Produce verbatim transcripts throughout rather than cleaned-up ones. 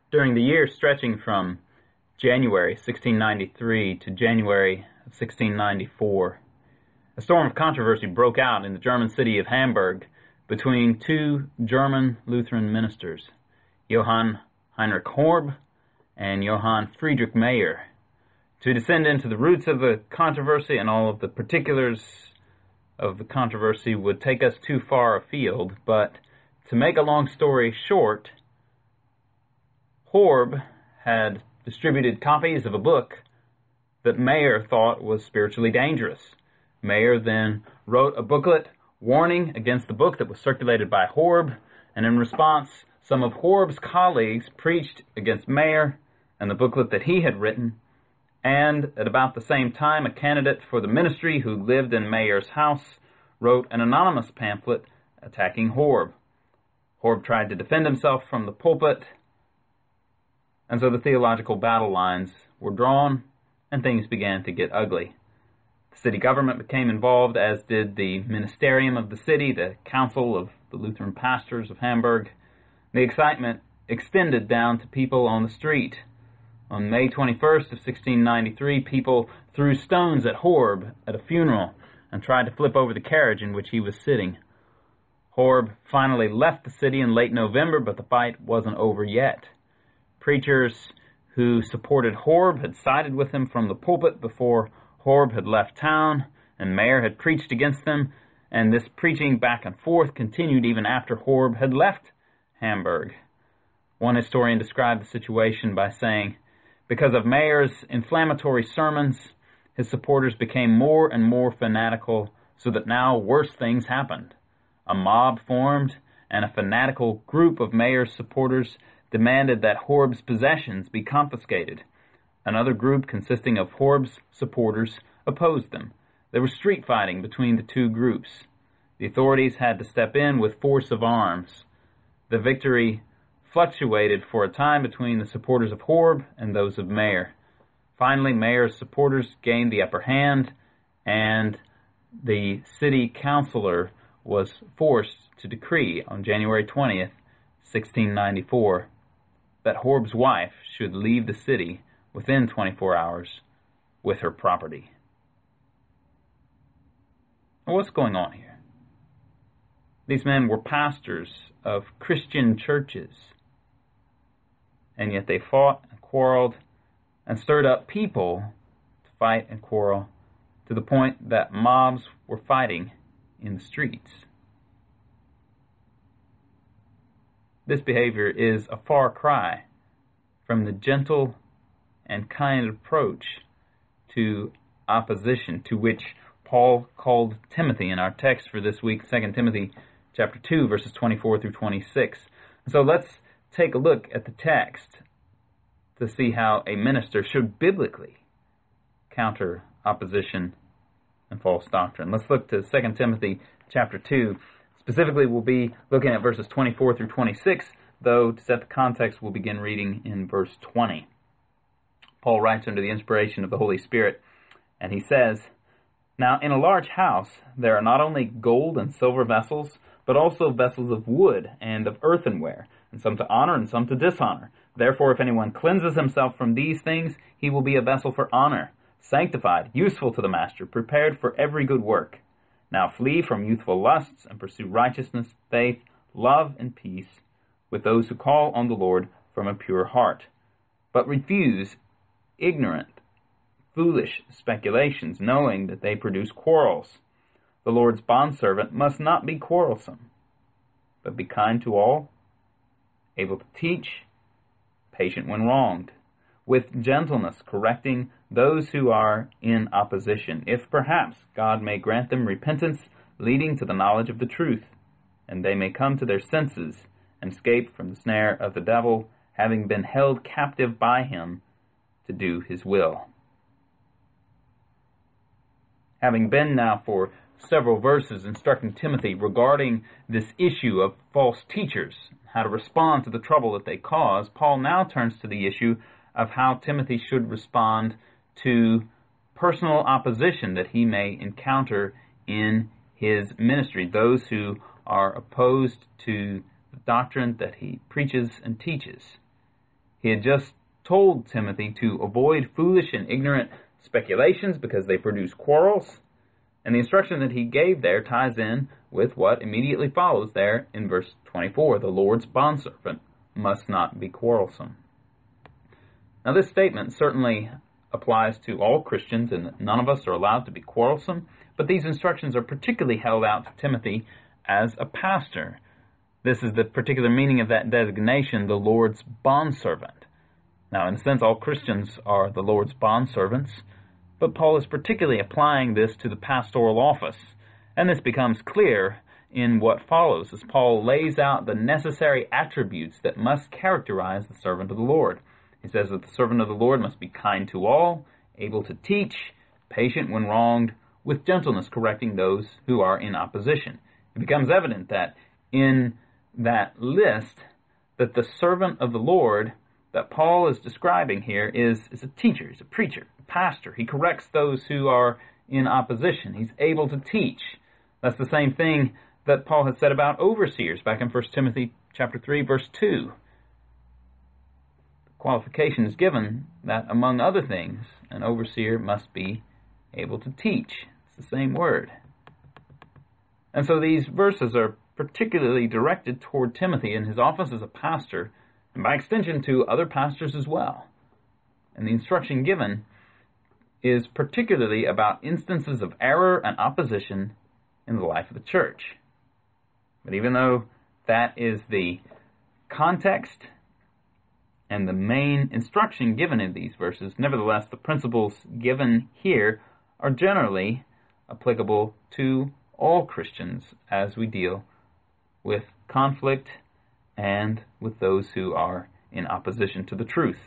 During the year stretching from January sixteen ninety-three to January of sixteen ninety-four, a storm of controversy broke out in the German city of Hamburg between two German Lutheran ministers, Johann Heinrich Horb and Johann Friedrich Meyer. To descend into the roots of the controversy and all of the particulars of the controversy would take us too far afield, but to make a long story short, Horb had distributed copies of a book that Meyer thought was spiritually dangerous. Meyer then wrote a booklet warning against the book that was circulated by Horb, and in response, some of Horb's colleagues preached against Meyer and the booklet that he had written, and at about the same time, a candidate for the ministry who lived in Meyer's house wrote an anonymous pamphlet attacking Horb. Horb tried to defend himself from the pulpit, and so the theological battle lines were drawn, and things began to get ugly. The city government became involved, as did the ministerium of the city, the council of the Lutheran pastors of Hamburg. The excitement extended down to people on the street. On May twenty-first of sixteen ninety-three, people threw stones at Horb at a funeral and tried to flip over the carriage in which he was sitting. Horb finally left the city in late November, but the fight wasn't over yet. Preachers who supported Horb had sided with him from the pulpit before Horb had left town, and Meyer had preached against them, and this preaching back and forth continued even after Horb had left Hamburg. One historian described the situation by saying, because of Meyer's inflammatory sermons, his supporters became more and more fanatical, so that now worse things happened. A mob formed, and a fanatical group of Meyer's supporters demanded that Horb's possessions be confiscated. Another group consisting of Horb's supporters opposed them. There was street fighting between the two groups. The authorities had to step in with force of arms. The victory fluctuated for a time between the supporters of Horb and those of Meyer. Finally, Meyer's supporters gained the upper hand, and the city councilor was forced to decree on January twentieth, sixteen ninety-four, that Horb's wife should leave the city within twenty-four hours with her property. Now, what's going on here? These men were pastors of Christian churches, and yet they fought and quarreled and stirred up people to fight and quarrel to the point that mobs were fighting in the streets. This behavior is a far cry from the gentle and kind approach to opposition to which Paul called Timothy in our text for this week, Second Timothy chapter two, verses twenty-four through twenty-six. So let's take a look at the text to see how a minister should biblically counter opposition and false doctrine. Let's look to Second Timothy chapter two. Specifically, we'll be looking at verses twenty-four through twenty-six, though to set the context, we'll begin reading in verse twenty. Paul writes under the inspiration of the Holy Spirit, and he says, "Now in a large house there are not only gold and silver vessels, but also vessels of wood and of earthenware, and some to honor and some to dishonor. Therefore, if anyone cleanses himself from these things, he will be a vessel for honor, sanctified, useful to the master, prepared for every good work. Now flee from youthful lusts and pursue righteousness, faith, love, and peace with those who call on the Lord from a pure heart. But refuse ignorant, foolish speculations, knowing that they produce quarrels. The Lord's bondservant must not be quarrelsome, but be kind to all, able to teach, patient when wronged, with gentleness correcting those who are in opposition, if perhaps God may grant them repentance leading to the knowledge of the truth, and they may come to their senses and escape from the snare of the devil, having been held captive by him to do his will." Having been now for several verses instructing Timothy regarding this issue of false teachers, how to respond to the trouble that they cause, Paul now turns to the issue of how Timothy should respond to personal opposition that he may encounter in his ministry, those who are opposed to the doctrine that he preaches and teaches. He had just told Timothy to avoid foolish and ignorant speculations because they produce quarrels. And the instruction that he gave there ties in with what immediately follows there in verse twenty-four. The Lord's bondservant must not be quarrelsome. Now this statement certainly applies to all Christians, and none of us are allowed to be quarrelsome, but these instructions are particularly held out to Timothy as a pastor. This is the particular meaning of that designation, the Lord's bondservant. Now, in a sense, all Christians are the Lord's bondservants, but Paul is particularly applying this to the pastoral office, and this becomes clear in what follows as Paul lays out the necessary attributes that must characterize the servant of the Lord. He says that the servant of the Lord must be kind to all, able to teach, patient when wronged, with gentleness correcting those who are in opposition. It becomes evident that in that list that the servant of the Lord that Paul is describing here is, is a teacher, he's a preacher, a pastor. He corrects those who are in opposition. He's able to teach. That's the same thing that Paul has said about overseers back in First Timothy chapter three, verse two. The qualification is given that, among other things, an overseer must be able to teach. It's the same word. And so these verses are particularly directed toward Timothy in his office as a pastor, and by extension to other pastors as well. And the instruction given is particularly about instances of error and opposition in the life of the church. But even though that is the context and the main instruction given in these verses, nevertheless, the principles given here are generally applicable to all Christians as we deal with conflict and with those who are in opposition to the truth.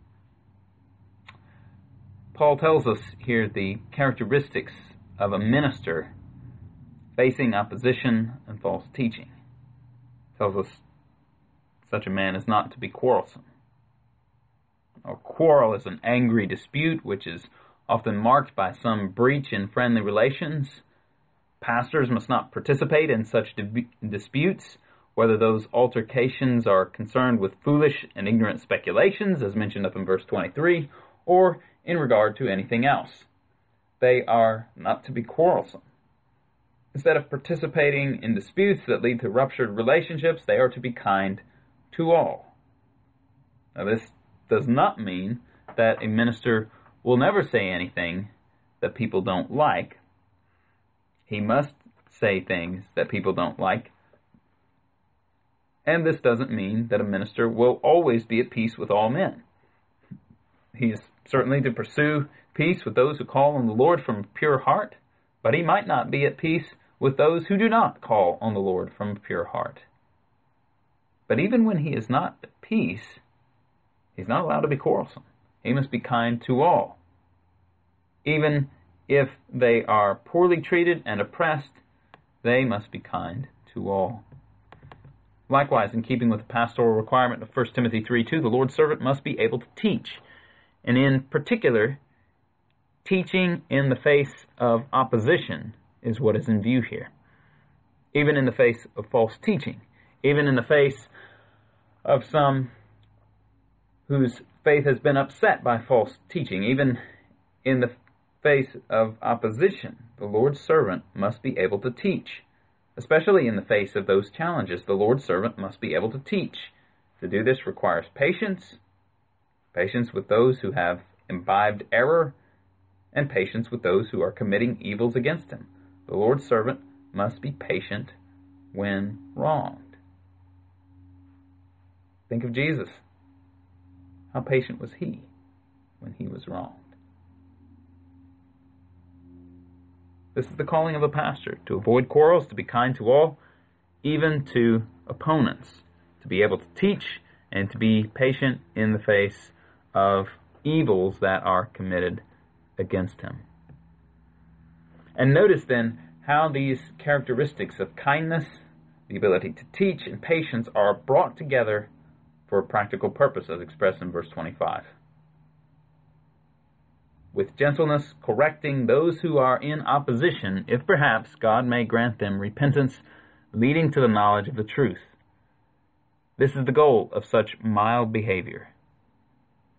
Paul tells us here the characteristics of a minister facing opposition and false teaching. He tells us such a man is not to be quarrelsome. A quarrel is an angry dispute which is often marked by some breach in friendly relations. Pastors must not participate in such di- disputes, whether those altercations are concerned with foolish and ignorant speculations, as mentioned up in verse twenty-three, or in regard to anything else. They are not to be quarrelsome. Instead of participating in disputes that lead to ruptured relationships, they are to be kind to all. Now, this does not mean that a minister will never say anything that people don't like. He must say things that people don't like. And this doesn't mean that a minister will always be at peace with all men. He is certainly to pursue peace with those who call on the Lord from a pure heart, but he might not be at peace with those who do not call on the Lord from a pure heart. But even when he is not at peace, he's not allowed to be quarrelsome. He must be kind to all. Even if they are poorly treated and oppressed, they must be kind to all. Likewise, in keeping with the pastoral requirement of First Timothy three two, the Lord's servant must be able to teach. And in particular, teaching in the face of opposition is what is in view here. Even in the face of false teaching, even in the face of some whose faith has been upset by false teaching, even in the face of opposition, the Lord's servant must be able to teach. Especially in the face of those challenges, the Lord's servant must be able to teach. To do this requires patience, patience with those who have imbibed error, and patience with those who are committing evils against him. The Lord's servant must be patient when wronged. Think of Jesus. How patient was he when he was wronged? This is the calling of a pastor, to avoid quarrels, to be kind to all, even to opponents, to be able to teach and to be patient in the face of evils that are committed against him. And notice then how these characteristics of kindness, the ability to teach, and patience are brought together for a practical purpose, as expressed in verse twenty-five. With gentleness correcting those who are in opposition, if perhaps God may grant them repentance leading to the knowledge of the truth. This is the goal of such mild behavior,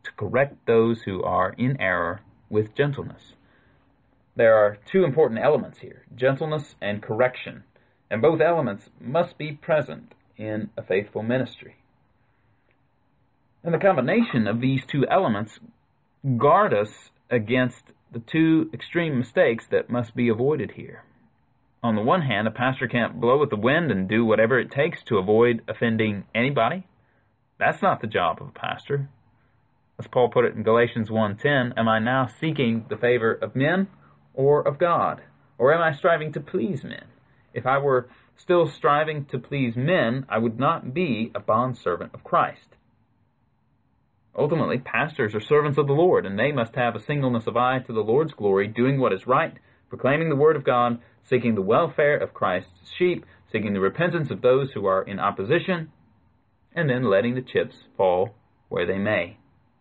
to correct those who are in error with gentleness. There are two important elements here, gentleness and correction, and both elements must be present in a faithful ministry. And the combination of these two elements guard us against the two extreme mistakes that must be avoided here. On the one hand, a pastor can't blow with the wind and do whatever it takes to avoid offending anybody. That's not the job of a pastor. As Paul put it in Galatians one ten, am I now seeking the favor of men or of God? Or am I striving to please men? If I were still striving to please men, I would not be a bondservant of Christ. Ultimately, pastors are servants of the Lord, and they must have a singleness of eye to the Lord's glory, doing what is right, proclaiming the word of God, seeking the welfare of Christ's sheep, seeking the repentance of those who are in opposition, and then letting the chips fall where they may.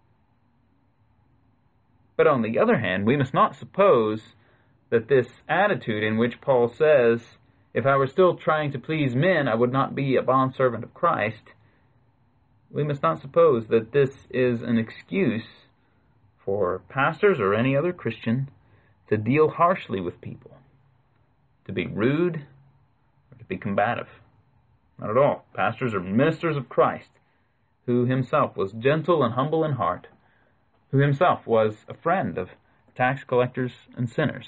But on the other hand, we must not suppose that this attitude in which Paul says, if I were still trying to please men, I would not be a bondservant of Christ, we must not suppose that this is an excuse for pastors or any other Christian to deal harshly with people, to be rude, or to be combative. Not at all. Pastors are ministers of Christ, who himself was gentle and humble in heart, who himself was a friend of tax collectors and sinners.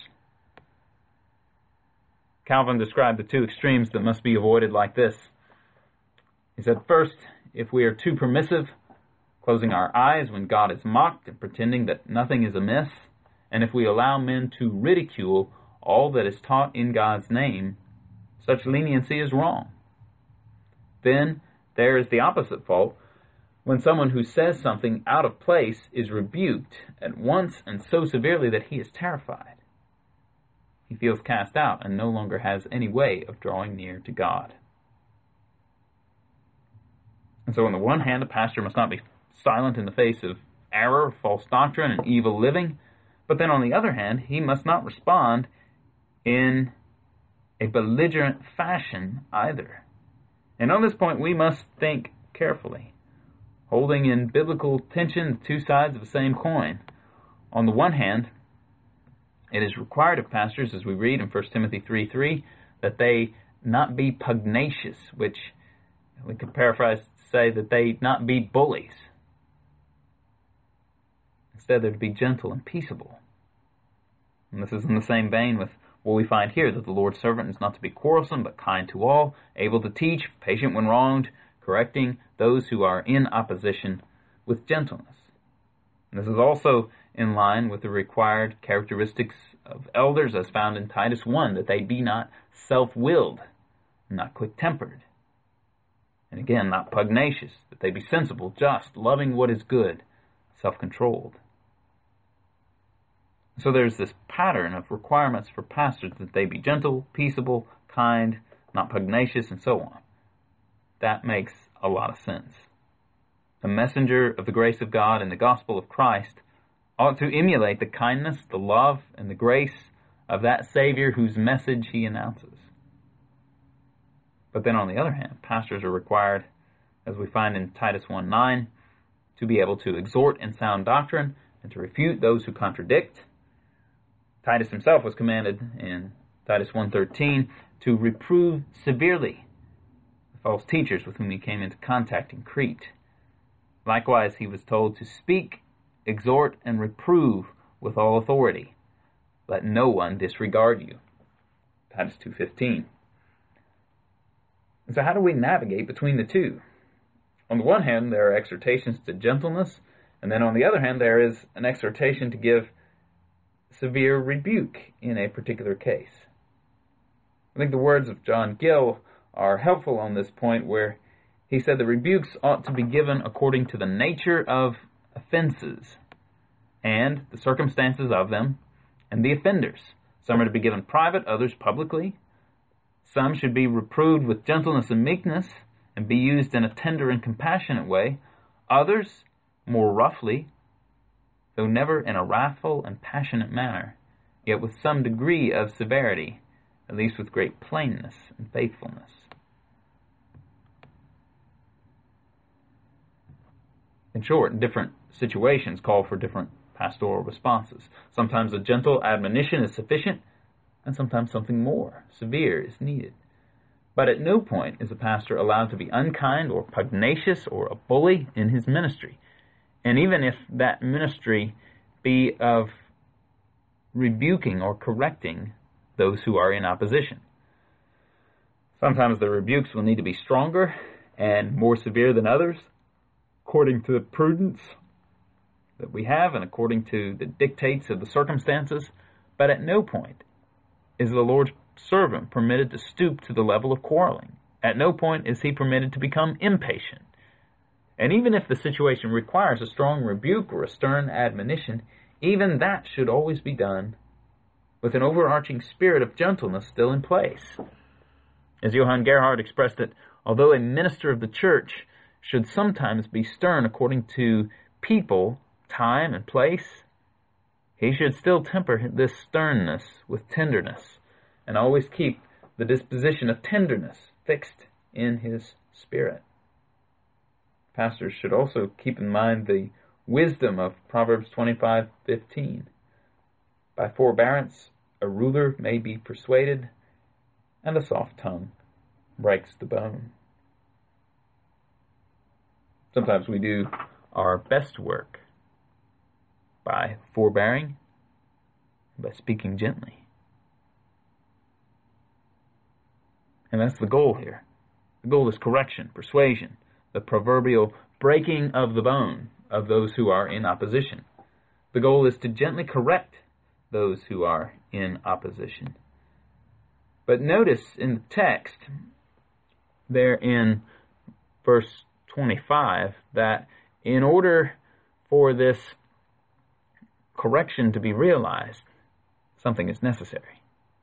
Calvin described the two extremes that must be avoided like this. He said, first, if we are too permissive, closing our eyes when God is mocked and pretending that nothing is amiss, and if we allow men to ridicule all that is taught in God's name, such leniency is wrong. Then there is the opposite fault, when someone who says something out of place is rebuked at once and so severely that he is terrified. He feels cast out and no longer has any way of drawing near to God. And so on the one hand, a pastor must not be silent in the face of error, false doctrine, and evil living. But then on the other hand, he must not respond in a belligerent fashion either. And on this point, we must think carefully, holding in biblical tension the two sides of the same coin. On the one hand, it is required of pastors, as we read in First Timothy three three, that they not be pugnacious, which we could paraphrase to say that they not be bullies. Instead, they're to be gentle and peaceable. And this is in the same vein with what we find here, that the Lord's servant is not to be quarrelsome, but kind to all, able to teach, patient when wronged, correcting those who are in opposition with gentleness. And this is also in line with the required characteristics of elders as found in Titus one, that they be not self-willed, not quick-tempered, and again, not pugnacious, that they be sensible, just, loving what is good, self-controlled. So there's this pattern of requirements for pastors, that they be gentle, peaceable, kind, not pugnacious, and so on. That makes a lot of sense. A messenger of the grace of God and the gospel of Christ ought to emulate the kindness, the love, and the grace of that Savior whose message he announces. But then on the other hand, pastors are required, as we find in Titus one nine, to be able to exhort in sound doctrine and to refute those who contradict. Titus himself was commanded in Titus one thirteen to reprove severely the false teachers with whom he came into contact in Crete. Likewise, he was told to speak, exhort, and reprove with all authority. Let no one disregard you. Titus two fifteen. And so how do we navigate between the two? On the one hand, there are exhortations to gentleness, and then on the other hand, there is an exhortation to give severe rebuke in a particular case. I think the words of John Gill are helpful on this point, where he said the rebukes ought to be given according to the nature of offenses and the circumstances of them and the offenders. Some are to be given private, others publicly. Some should be reproved with gentleness and meekness and be used in a tender and compassionate way. Others, more roughly, though never in a wrathful and passionate manner, yet with some degree of severity, at least with great plainness and faithfulness. In short, different situations call for different pastoral responses. Sometimes a gentle admonition is sufficient, and sometimes something more severe is needed. But at no point is a pastor allowed to be unkind or pugnacious or a bully in his ministry. And even if that ministry be of rebuking or correcting those who are in opposition. Sometimes the rebukes will need to be stronger and more severe than others, according to the prudence that we have and according to the dictates of the circumstances. But at no point is the Lord's servant permitted to stoop to the level of quarreling. At no point is he permitted to become impatient. And even if the situation requires a strong rebuke or a stern admonition, even that should always be done with an overarching spirit of gentleness still in place. As Johann Gerhard expressed it, although a minister of the church should sometimes be stern according to people, time, and place, he should still temper this sternness with tenderness, and always keep the disposition of tenderness fixed in his spirit. Pastors should also keep in mind the wisdom of Proverbs twenty-five fifteen. By forbearance a ruler may be persuaded, and a soft tongue breaks the bone. Sometimes we do our best work by forbearing, by speaking gently. And that's the goal here. The goal is correction, persuasion, the proverbial breaking of the bone of those who are in opposition. The goal is to gently correct those who are in opposition. But notice in the text, there in verse twenty-five, that in order for this correction to be realized, something is necessary.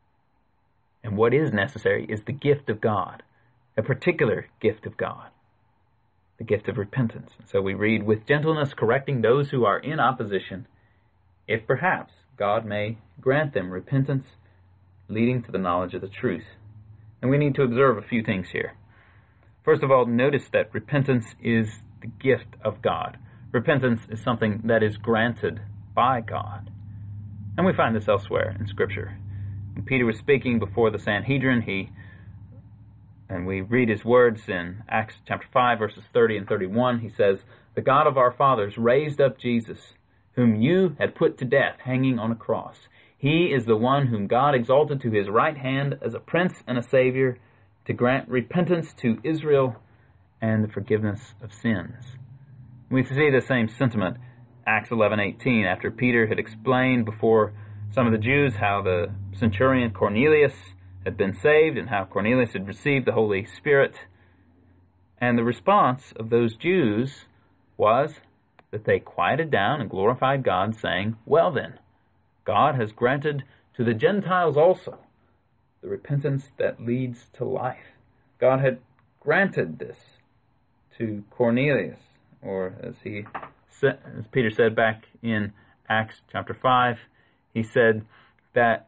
And what is necessary is the gift of God, a particular gift of God, the gift of repentance. So we read, with gentleness correcting those who are in opposition, if perhaps God may grant them repentance, leading to the knowledge of the truth. And we need to observe a few things here. First of all, notice that repentance is the gift of God. Repentance is something that is granted by God. And we find this elsewhere in Scripture. When Peter was speaking before the Sanhedrin, he, and we read his words in Acts chapter five, verses thirty and thirty-one, he says, the God of our fathers raised up Jesus, whom you had put to death, hanging on a cross. He is the one whom God exalted to his right hand as a prince and a savior, to grant repentance to Israel and the forgiveness of sins. We see the same sentiment, Acts eleven eighteen, after Peter had explained before some of the Jews how the centurion Cornelius had been saved and how Cornelius had received the Holy Spirit. And the response of those Jews was that they quieted down and glorified God, saying, well then, God has granted to the Gentiles also the repentance that leads to life. God had granted this to Cornelius, or as he said, as Peter said back in Acts chapter five, he said that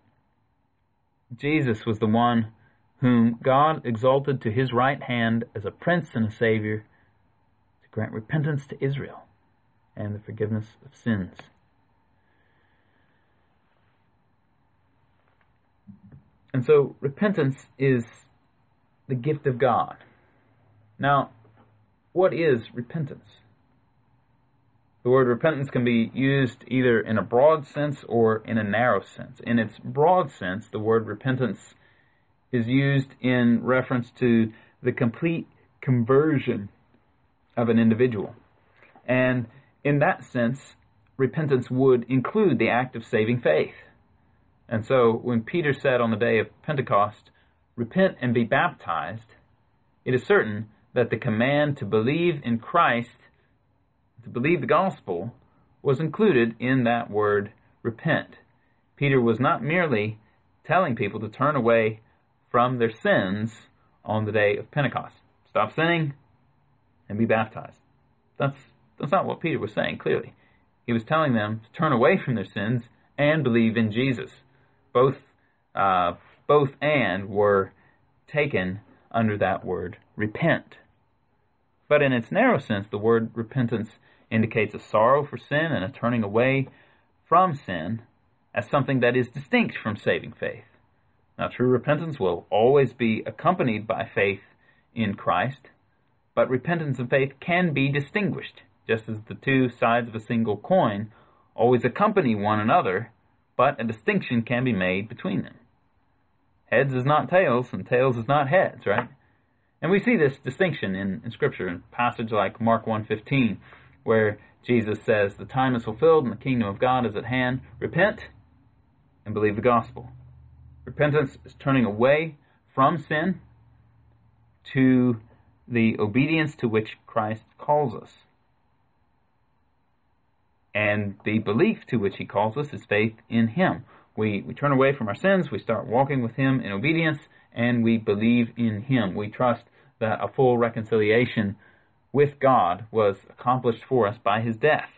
Jesus was the one whom God exalted to his right hand as a prince and a savior to grant repentance to Israel and the forgiveness of sins. And so repentance is the gift of God. Now, what is repentance? The word repentance can be used either in a broad sense or in a narrow sense. In its broad sense, the word repentance is used in reference to the complete conversion of an individual. And in that sense, repentance would include the act of saving faith. And so when Peter said on the day of Pentecost, repent and be baptized, it is certain that the command to believe in Christ, to believe the gospel, was included in that word repent. Peter was not merely telling people to turn away from their sins on the day of Pentecost. Stop sinning and be baptized. That's, that's not what Peter was saying, clearly. He was telling them to turn away from their sins and believe in Jesus. Both, uh, both and were taken under that word repent. But in its narrow sense, the word repentance indicates a sorrow for sin and a turning away from sin as something that is distinct from saving faith. Now, true repentance will always be accompanied by faith in Christ, but repentance and faith can be distinguished, just as the two sides of a single coin always accompany one another, but a distinction can be made between them. Heads is not tails, and tails is not heads, right? And we see this distinction in, in Scripture, in a passage like Mark one fifteen, where Jesus says, "The time is fulfilled and the kingdom of God is at hand. Repent and believe the gospel." Repentance is turning away from sin to the obedience to which Christ calls us. And the belief to which he calls us is faith in him. We, we turn away from our sins, we start walking with him in obedience, and we believe in him. We trust that a full reconciliation with God was accomplished for us by his death.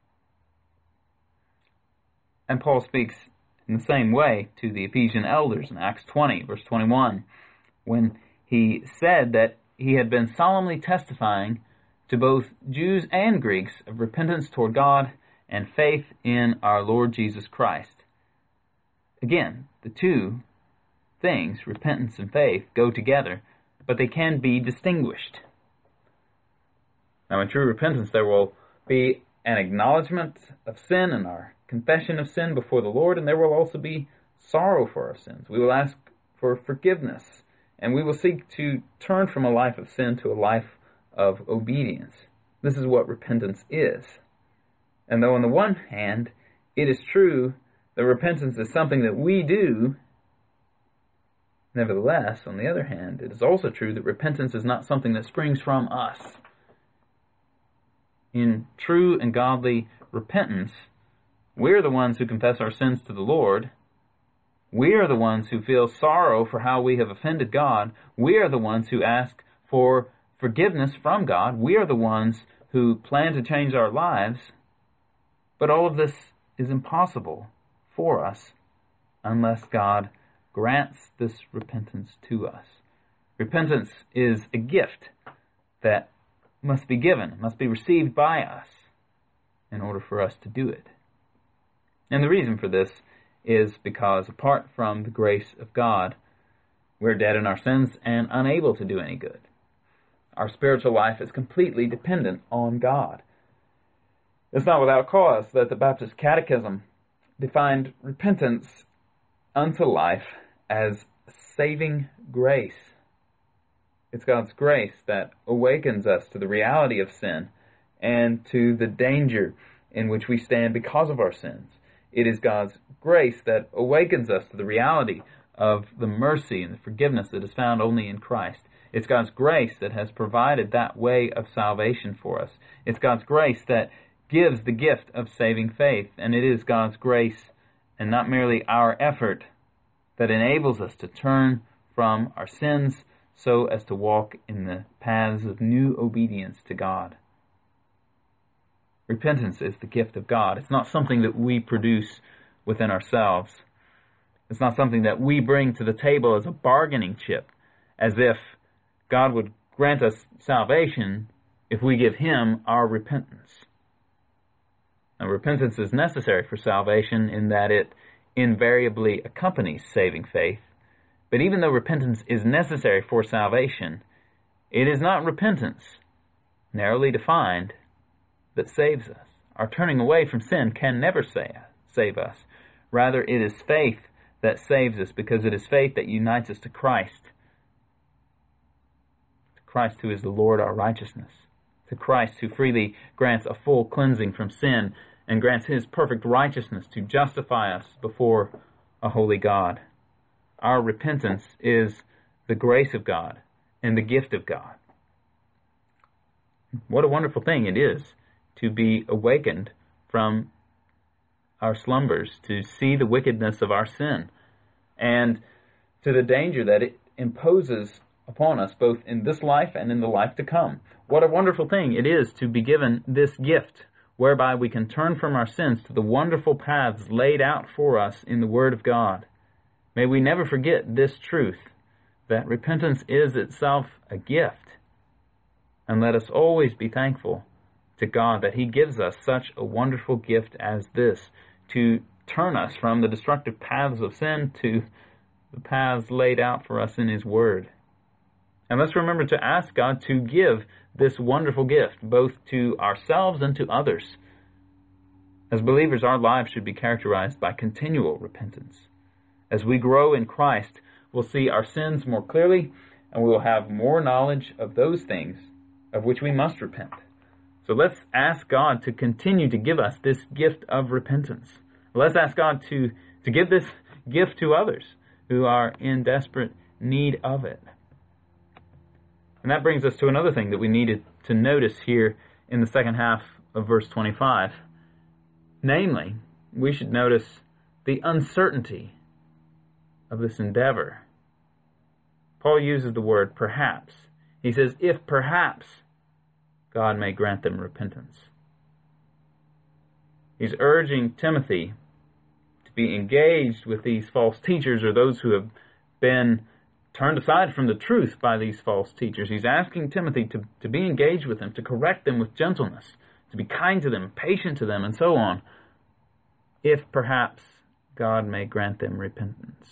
And Paul speaks in the same way to the Ephesian elders in Acts twenty, verse twenty-one, when he said that he had been solemnly testifying to both Jews and Greeks of repentance toward God and faith in our Lord Jesus Christ. Again, the two things, repentance and faith, go together, but they can be distinguished. Now, in true repentance, there will be an acknowledgement of sin and our confession of sin before the Lord, and there will also be sorrow for our sins. We will ask for forgiveness, and we will seek to turn from a life of sin to a life of obedience. This is what repentance is. And though on the one hand, it is true that repentance is something that we do, nevertheless, on the other hand, it is also true that repentance is not something that springs from us. In true and godly repentance, we're the ones who confess our sins to the Lord. We are the ones who feel sorrow for how we have offended God. We are the ones who ask for forgiveness from God. We are the ones who plan to change our lives. But all of this is impossible for us unless God grants this repentance to us. Repentance is a gift that must be given, must be received by us in order for us to do it. And the reason for this is because apart from the grace of God, we're dead in our sins and unable to do any good. Our spiritual life is completely dependent on God. It's not without cause that the Baptist Catechism defined repentance unto life as saving grace. It's God's grace that awakens us to the reality of sin and to the danger in which we stand because of our sins. It is God's grace that awakens us to the reality of the mercy and the forgiveness that is found only in Christ. It's God's grace that has provided that way of salvation for us. It's God's grace that gives the gift of saving faith, and it is God's grace and not merely our effort that enables us to turn from our sins so as to walk in the paths of new obedience to God. Repentance is the gift of God. It's not something that we produce within ourselves. It's not something that we bring to the table as a bargaining chip, as if God would grant us salvation if we give him our repentance. Now, repentance is necessary for salvation in that it invariably accompanies saving faith. But even though repentance is necessary for salvation, it is not repentance, narrowly defined, that saves us. Our turning away from sin can never save us. Rather, it is faith that saves us, because it is faith that unites us to Christ. To Christ who is the Lord our righteousness. To Christ who freely grants a full cleansing from sin and grants his perfect righteousness to justify us before a holy God. Our repentance is the grace of God and the gift of God. What a wonderful thing it is to be awakened from our slumbers, to see the wickedness of our sin, and to the danger that it imposes upon us both in this life and in the life to come. What a wonderful thing it is to be given this gift, whereby we can turn from our sins to the wonderful paths laid out for us in the Word of God. May we never forget this truth, that repentance is itself a gift, and let us always be thankful to God that he gives us such a wonderful gift as this, to turn us from the destructive paths of sin to the paths laid out for us in his word. And let's remember to ask God to give this wonderful gift, both to ourselves and to others. As believers, our lives should be characterized by continual repentance. As we grow in Christ, we'll see our sins more clearly, and we will have more knowledge of those things of which we must repent. So let's ask God to continue to give us this gift of repentance. Let's ask God to, to give this gift to others who are in desperate need of it. And that brings us to another thing that we needed to notice here in the second half of verse twenty-five. Namely, we should notice the uncertainty of this endeavor. Paul uses the word perhaps. He says, if perhaps God may grant them repentance. He's urging Timothy to be engaged with these false teachers, or those who have been turned aside from the truth by these false teachers. He's asking Timothy to, to be engaged with them, to correct them with gentleness, to be kind to them, patient to them, and so on, if perhaps God may grant them repentance.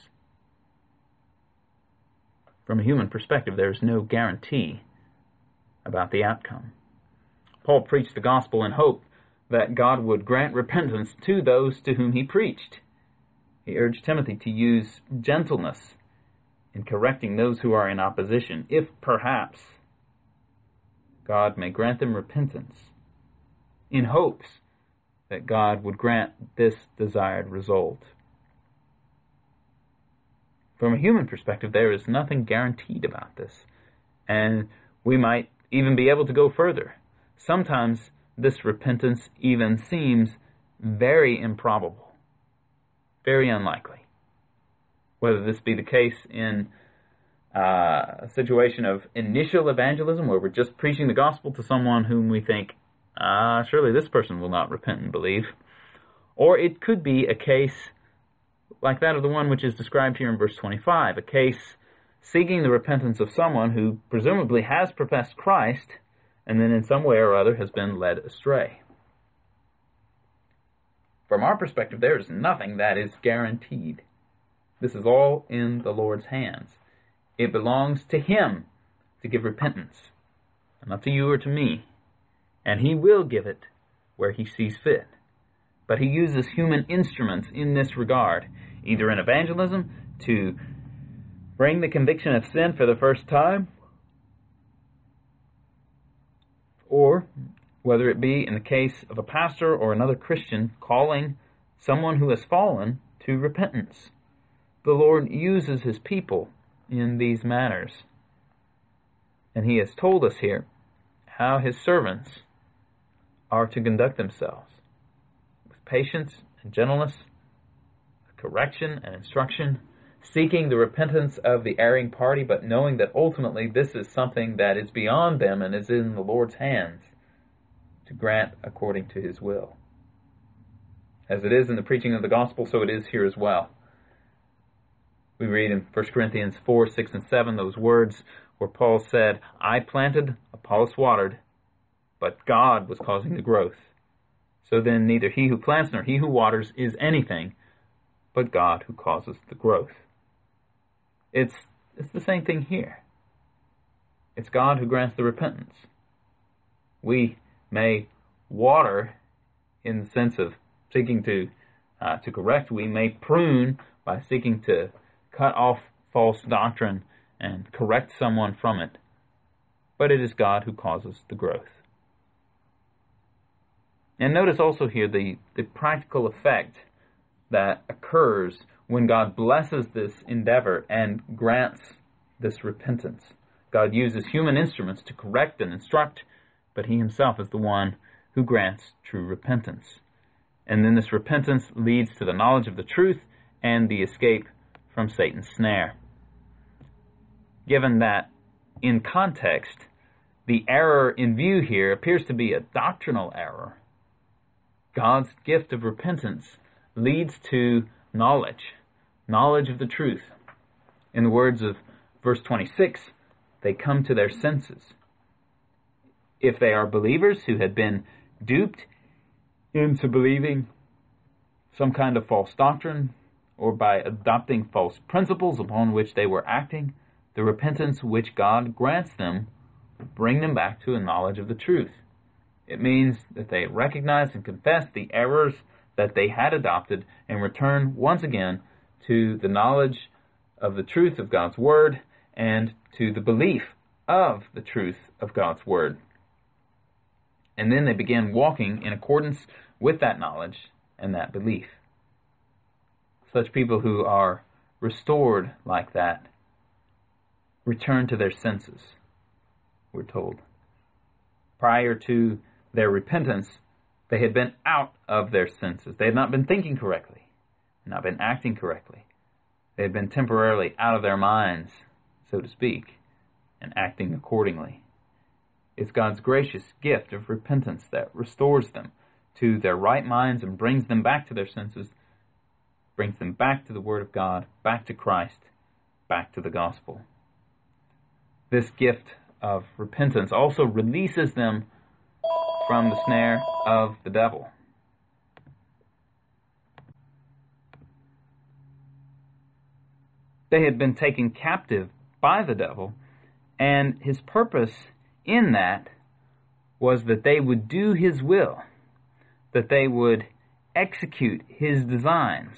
From a human perspective, there is no guarantee about the outcome. Paul preached the gospel in hope that God would grant repentance to those to whom he preached. He urged Timothy to use gentleness in correcting those who are in opposition, if perhaps God may grant them repentance, in hopes that God would grant this desired result. From a human perspective, there is nothing guaranteed about this, and we might even be able to go further. Sometimes this repentance even seems very improbable, very unlikely. Whether this be the case in uh, a situation of initial evangelism, where we're just preaching the gospel to someone whom we think, ah, surely this person will not repent and believe. Or it could be a case like that of the one which is described here in verse twenty-five, a case seeking the repentance of someone who presumably has professed Christ and then in some way or other has been led astray. From our perspective, there is nothing that is guaranteed. This is all in the Lord's hands. It belongs to him to give repentance, not to you or to me. And he will give it where he sees fit. But he uses human instruments in this regard, either in evangelism to bring the conviction of sin for the first time, or whether it be in the case of a pastor or another Christian calling someone who has fallen to repentance. The Lord uses his people in these matters. And he has told us here how his servants are to conduct themselves with patience and gentleness, correction and instruction, seeking the repentance of the erring party, but knowing that ultimately this is something that is beyond them and is in the Lord's hands to grant according to his will. As it is in the preaching of the gospel, so it is here as well. We read in First Corinthians four, six, and seven those words where Paul said, I planted, Apollos watered, but God was causing the growth. So then neither he who plants nor he who waters is anything, but God who causes the growth. It's, it's the same thing here. It's God who grants the repentance. We may water in the sense of seeking to, uh, to correct. We may prune by seeking to cut off false doctrine and correct someone from it. But it is God who causes the growth. And notice also here the, the practical effect that occurs when God blesses this endeavor and grants this repentance. God uses human instruments to correct and instruct, but he himself is the one who grants true repentance. And then this repentance leads to the knowledge of the truth and the escape from Satan's snare. Given that, in context, the error in view here appears to be a doctrinal error, God's gift of repentance leads to knowledge, knowledge of the truth. In the words of verse twenty-six, they come to their senses. If they are believers who had been duped into believing some kind of false doctrine, or by adopting false principles upon which they were acting, the repentance which God grants them will bring them back to a knowledge of the truth. It means that they recognize and confess the errors that they had adopted and return once again to the knowledge of the truth of God's Word and to the belief of the truth of God's Word. And then they begin walking in accordance with that knowledge and that belief. Such people who are restored like that return to their senses, we're told. Prior to their repentance, they had been out of their senses. They had not been thinking correctly, not been acting correctly. They had been temporarily out of their minds, so to speak, and acting accordingly. It's God's gracious gift of repentance that restores them to their right minds and brings them back to their senses, brings them back to the Word of God, back to Christ, back to the gospel. This gift of repentance also releases them from the snare of the devil. They had been taken captive by the devil, and his purpose in that was that they would do his will, that they would execute his designs.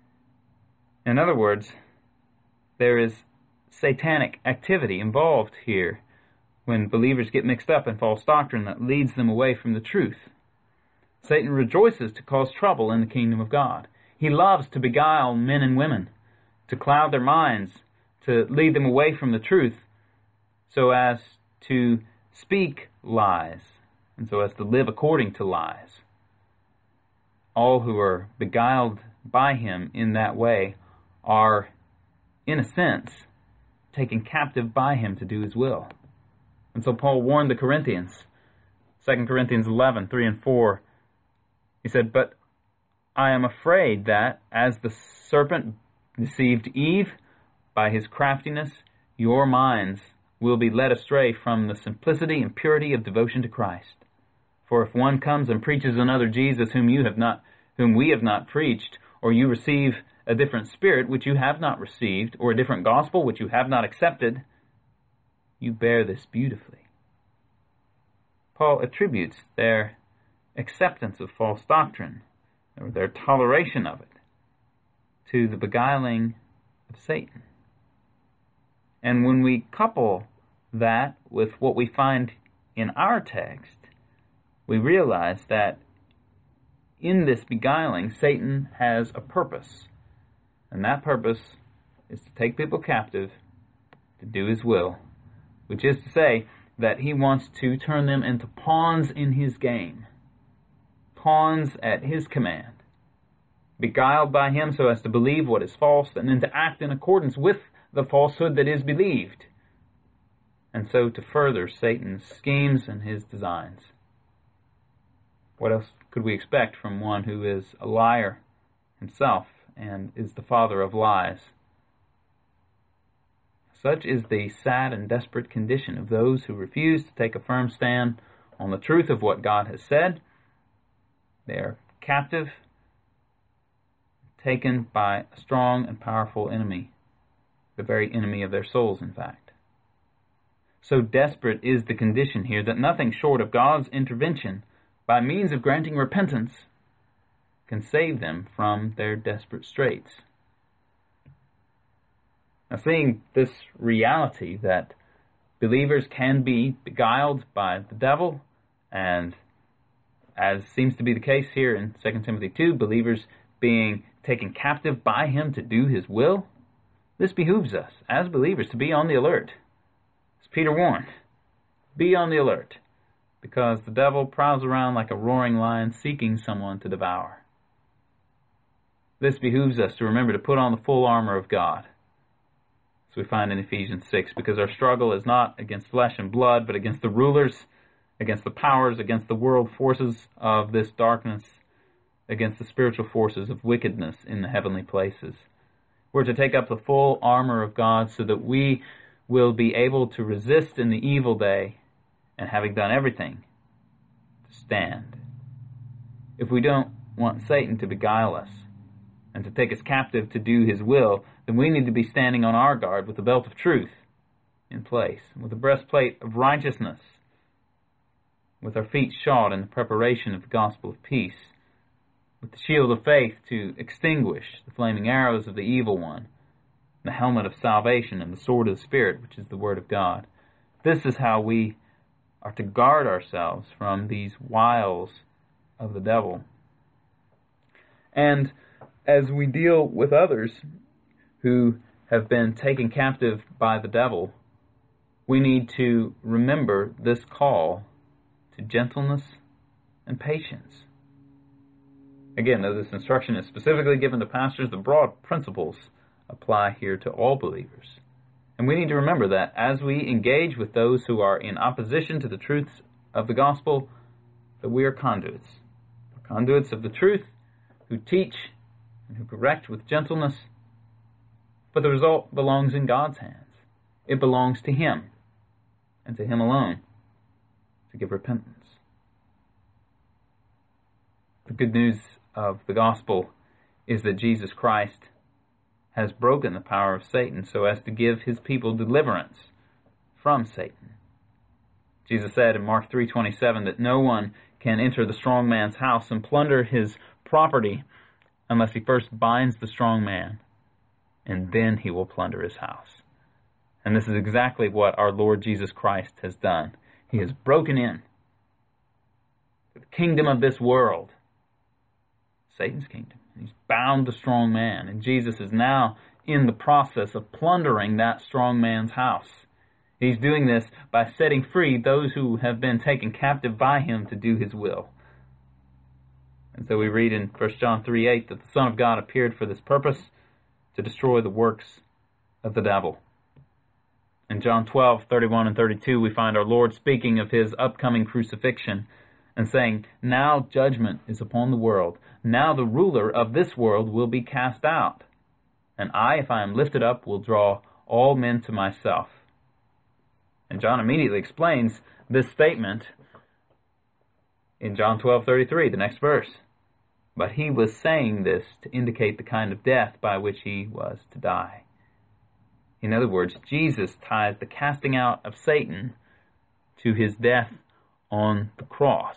In other words, there is satanic activity involved here when believers get mixed up in false doctrine that leads them away from the truth. Satan rejoices to cause trouble in the kingdom of God. He loves to beguile men and women, to cloud their minds, to lead them away from the truth, so as to speak lies, and so as to live according to lies. All who are beguiled by him in that way are, in a sense, taken captive by him to do his will. And so Paul warned the Corinthians, Second Corinthians eleven, three and four. He said, "But I am afraid that, as the serpent deceived Eve by his craftiness, your minds will be led astray from the simplicity and purity of devotion to Christ. For if one comes and preaches another Jesus whom you have not, whom we have not preached, or you receive a different spirit which you have not received, or a different gospel which you have not accepted, you bear this beautifully." Paul attributes their acceptance of false doctrine, or their toleration of it, to the beguiling of Satan. And when we couple that with what we find in our text, we realize that in this beguiling, Satan has a purpose. And that purpose is to take people captive, to do his will, which is to say that he wants to turn them into pawns in his game, pawns at his command, beguiled by him so as to believe what is false, and then to act in accordance with the falsehood that is believed, and so to further Satan's schemes and his designs. What else could we expect from one who is a liar himself and is the father of lies? Such is the sad and desperate condition of those who refuse to take a firm stand on the truth of what God has said. They are captive, taken by a strong and powerful enemy, the very enemy of their souls, in fact. So desperate is the condition here that nothing short of God's intervention by means of granting repentance can save them from their desperate straits. Now, seeing this reality that believers can be beguiled by the devil, and as seems to be the case here in Second Timothy two, believers being taken captive by him to do his will, this behooves us as believers to be on the alert. As Peter warned, be on the alert, because the devil prowls around like a roaring lion seeking someone to devour. This behooves us to remember to put on the full armor of God, as we find in Ephesians six, because our struggle is not against flesh and blood, but against the rulers, against the powers, against the world forces of this darkness, against the spiritual forces of wickedness in the heavenly places. We're to take up the full armor of God so that we will be able to resist in the evil day, and having done everything, to stand. if we don't want Satan to beguile us and to take us captive to do his will, then we need to be standing on our guard with the belt of truth in place, with the breastplate of righteousness, with our feet shod in the preparation of the gospel of peace, with the shield of faith to extinguish the flaming arrows of the evil one, the helmet of salvation, and the sword of the Spirit, which is the word of God. This is how we are to guard ourselves from these wiles of the devil. And as we deal with others who have been taken captive by the devil, we need to remember this call to gentleness and patience. Again, though this instruction is specifically given to pastors, the broad principles apply here to all believers. And we need to remember that as we engage with those who are in opposition to the truths of the gospel, that we are conduits. We're conduits of the truth, who teach and who correct with gentleness, but the result belongs in God's hands. It belongs to Him, and to Him alone, to give repentance. The good news of the gospel is that Jesus Christ has broken the power of Satan so as to give His people deliverance from Satan. Jesus said in Mark three twenty-seven that no one can enter the strong man's house and plunder his property unless he first binds the strong man, and then he will plunder his house. And this is exactly what our Lord Jesus Christ has done. He has broken in to the kingdom of this world, Satan's kingdom. He's bound the strong man, and Jesus is now in the process of plundering that strong man's house. He's doing this by setting free those who have been taken captive by him to do his will. And so we read in First John three eight that the Son of God appeared for this purpose, to destroy the works of the devil. In John twelve thirty-one and thirty-two, we find our Lord speaking of His upcoming crucifixion and saying, "Now judgment is upon the world. Now the ruler of this world will be cast out. And I, if I am lifted up, will draw all men to myself." And John immediately explains this statement in John twelve thirty-three, the next verse. But he was saying this to indicate the kind of death by which he was to die. In other words, Jesus ties the casting out of Satan to His death on the cross.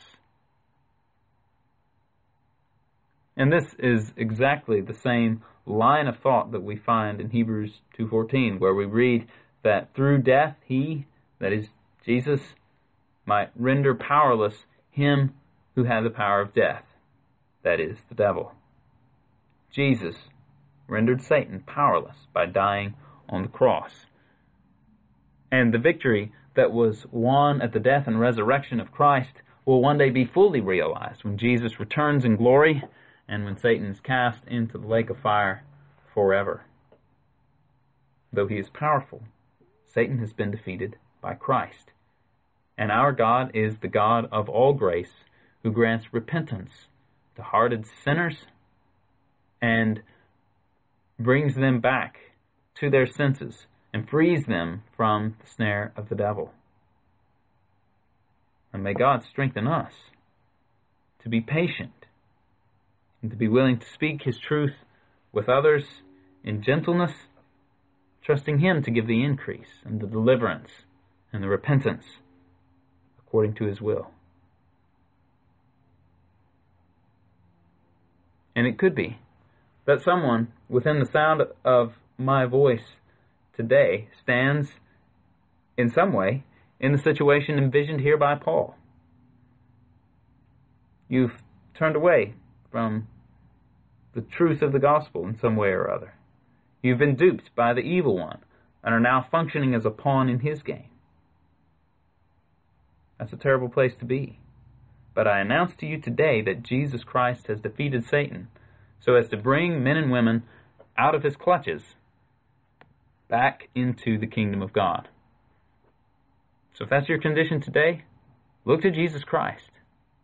And this is exactly the same line of thought that we find in Hebrews two fourteen, where we read that through death He, that is Jesus, might render powerless him who had the power of death, that is, the devil. Jesus rendered Satan powerless by dying on the cross. And the victory that was won at the death and resurrection of Christ will one day be fully realized when Jesus returns in glory and when Satan is cast into the lake of fire forever. Though he is powerful, Satan has been defeated by Christ. And our God is the God of all grace, who grants repentance to hardened sinners and brings them back to their senses and frees them from the snare of the devil. And may God strengthen us to be patient and to be willing to speak His truth with others in gentleness, trusting Him to give the increase and the deliverance and the repentance according to His will. And it could be that someone within the sound of my voice today stands in some way in the situation envisioned here by Paul. You've turned away from the truth of the gospel in some way or other. You've been duped by the evil one and are now functioning as a pawn in his game. That's a terrible place to be. But I announce to you today that Jesus Christ has defeated Satan so as to bring men and women out of his clutches back into the kingdom of God. So if that's your condition today, look to Jesus Christ.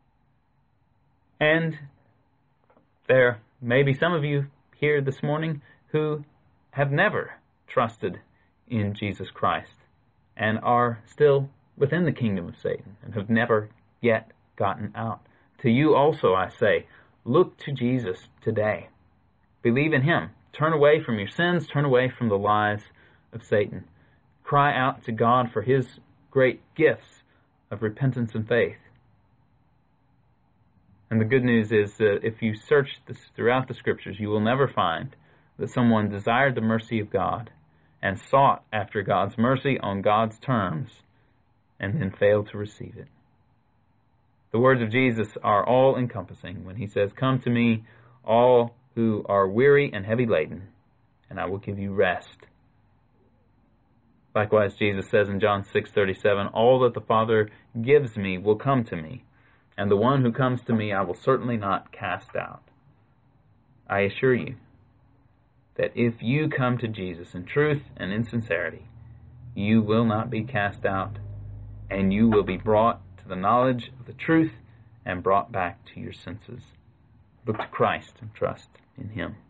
And there may be some of you here this morning who have never trusted in Jesus Christ and are still within the kingdom of Satan and have never yet gotten out. To you also I say, look to Jesus today. Believe in him. Turn away from your sins. Turn away from the lies of Satan. Cry out to God for his great gifts of repentance and faith. And the good news is that if you search this throughout the Scriptures, you will never find that someone desired the mercy of God and sought after God's mercy on God's terms and then failed to receive it. The words of Jesus are all-encompassing when he says, come to me, all who are weary and heavy laden, and I will give you rest. Likewise, Jesus says in John six thirty-seven, all that the Father gives me will come to me, and the one who comes to me I will certainly not cast out. I assure you that if you come to Jesus in truth and in sincerity, you will not be cast out, and you will be brought to the knowledge of the truth and brought back to your senses. Look to Christ and trust in him.